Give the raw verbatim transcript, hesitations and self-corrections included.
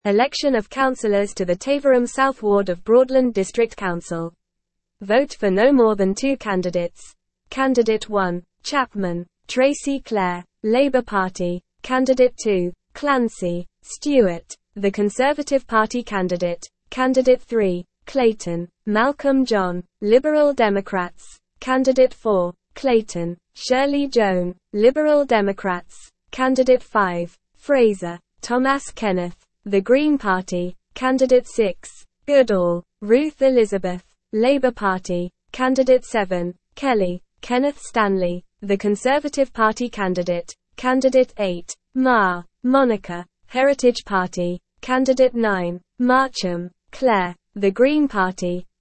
Election of councillors to the Taverham South Ward of Broadland District Council. Vote for no more than two candidates. Candidate one, Chapman, Tracy Clare, Labour Party. Candidate two, Clancy, Stewart, the Conservative Party candidate. Candidate three, Clayton, Malcolm John, Liberal Democrats. Candidate four, Clayton, Shirley Joan, Liberal Democrats. Candidate five, Fraser, Thomas Kenneth, the Green Party. Candidate six, Goodall, Ruth Elizabeth, Labour Party. Candidate seven, Kelly, Kenneth Stanley, the Conservative Party candidate. Candidate eight, Marr, Monica, Heritage Party. Candidate nine, Marcham, Claire, the Green Party.